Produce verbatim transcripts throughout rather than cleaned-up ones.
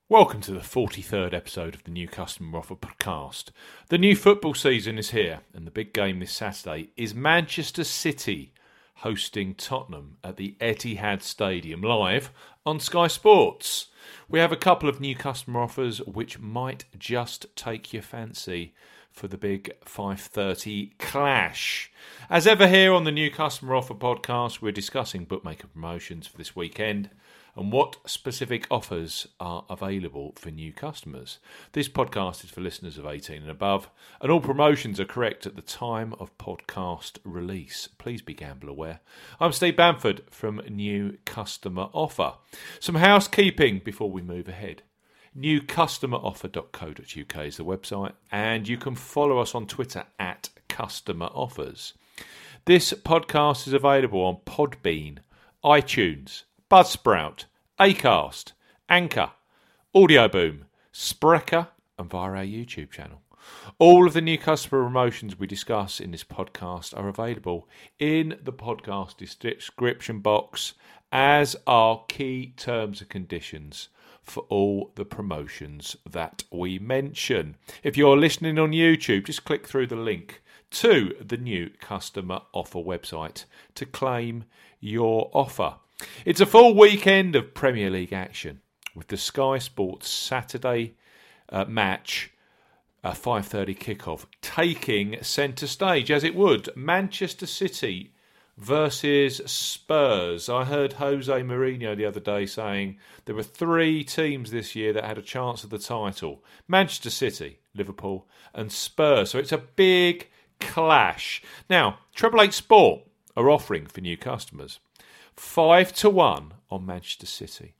Welcome to the forty-third episode of the New Customer Offer podcast. The new football season is here, and the big game this Saturday is Manchester City hosting Tottenham at the Etihad Stadium live on Sky Sports. We have a couple of new customer offers which might just take your fancy for the big five thirty clash. As ever here on the New Customer Offer podcast, we're discussing bookmaker promotions for this weekend and what specific offers are available for new customers. This podcast is for listeners of eighteen and above, and all promotions are correct at the time of podcast release. Please be gamble aware. I'm Steve Bamford from New Customer Offer. Some housekeeping before we move ahead. new customer offer dot co dot uk is the website, and you can follow us on Twitter at Customer Offers. This podcast is available on Podbean, iTunes, Buzzsprout, Acast, Anchor, Audioboom, Spreaker, and via our YouTube channel. All of the new customer promotions we discuss in this podcast are available in the podcast description box, as are key terms and conditions for all the promotions that we mention. If you're listening on YouTube, just click through the link to the new customer offer website to claim your offer. It's a full weekend of Premier League action with the Sky Sports Saturday uh, match, a five thirty kickoff, taking centre stage as it would. Manchester City versus Spurs. I heard Jose Mourinho the other day saying there were three teams this year that had a chance of the title. Manchester City, Liverpool and Spurs. So it's a big clash. Now, Treble Eight Sport are offering for new customers five to one on Manchester City.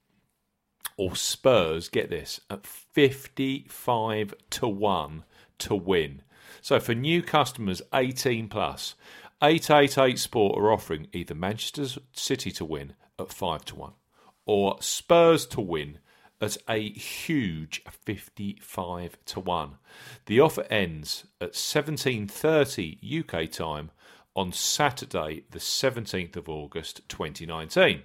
Or Spurs, get this, at fifty-five to one to win. So for new customers eighteen plus, eight eighty-eight Sport are offering either Manchester City to win at five to one or Spurs to win at a huge fifty-five to one. The offer ends at seventeen thirty U K time on Saturday, the seventeenth of August, twenty nineteen.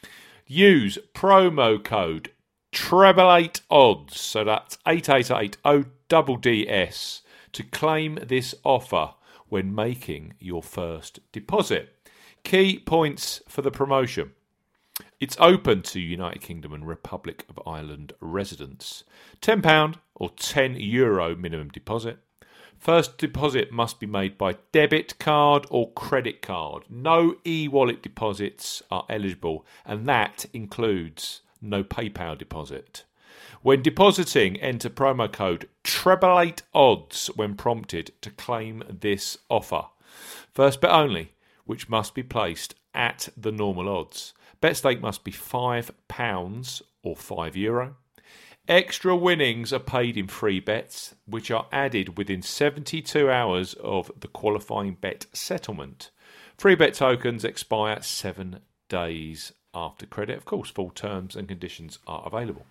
Use promo code treble eight odds, so that's eight eight eight O D D S, to claim this offer when making your first deposit. Key points for the promotion. It's open to United Kingdom and Republic of Ireland residents. ten pounds or ten euro minimum deposit. First deposit must be made by debit card or credit card. No e-wallet deposits are eligible, and that includes no PayPal deposit. When depositing, enter promo code treble eight odds when prompted to claim this offer. First bet only, which must be placed at the normal odds. Bet stake must be five pounds or five euro. Extra winnings are paid in free bets, which are added within seventy-two hours of the qualifying bet settlement. Free bet tokens expire seven days after credit. Of course, full terms and conditions are available.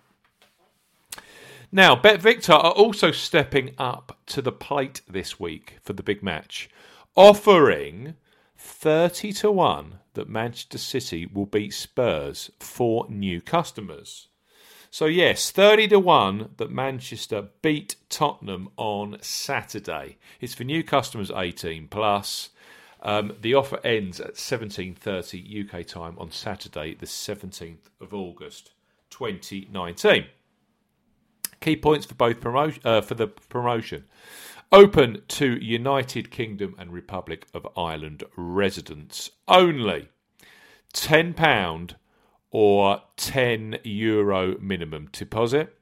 Now, BetVictor are also stepping up to the plate this week for the big match, offering thirty to one that Manchester City will beat Spurs for new customers. So yes, thirty to one that Manchester beat Tottenham on Saturday. It's for new customers eighteen plus. Um, the offer ends at seventeen thirty U K time on Saturday, the seventeenth of August, twenty nineteen. Key points for both promotion uh, for the promotion. Open to United Kingdom and Republic of Ireland residents only. ten pounds or ten euro minimum deposit.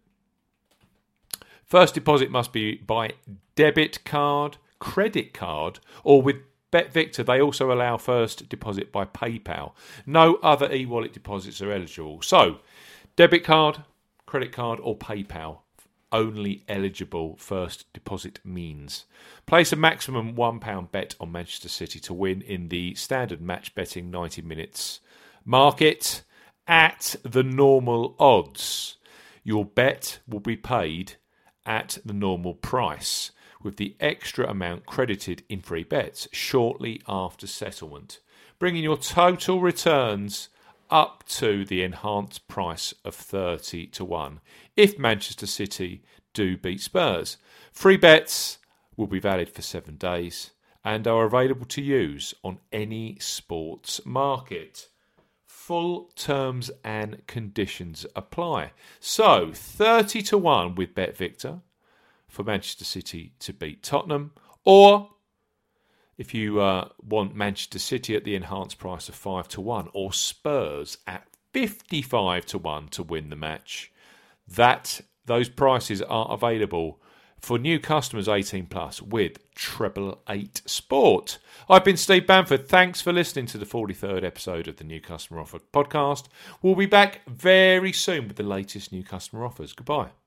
First deposit must be by debit card, credit card, or with BetVictor, they also allow first deposit by PayPal. No other e-wallet deposits are eligible. So, debit card, credit card, or PayPal only eligible first deposit means. Place a maximum one pound bet on Manchester City to win in the standard match betting ninety minutes market at the normal odds. Your bet will be paid at the normal price, with the extra amount credited in free bets shortly after settlement, bringing your total returns up to the enhanced price of thirty to one if Manchester City do beat Spurs. Free bets will be valid for seven days and are available to use on any sports market. Full terms and conditions apply. So, thirty to one with BetVictor for Manchester City to beat Tottenham, or if you uh, want Manchester City at the enhanced price of five to one, or Spurs at fifty-five to one to win the match, that those prices are available for new customers eighteen plus with Treble Eight Sport. I've been Steve Bamford. Thanks for listening to the forty-third episode of the New Customer Offer podcast. We'll be back very soon with the latest new customer offers. Goodbye.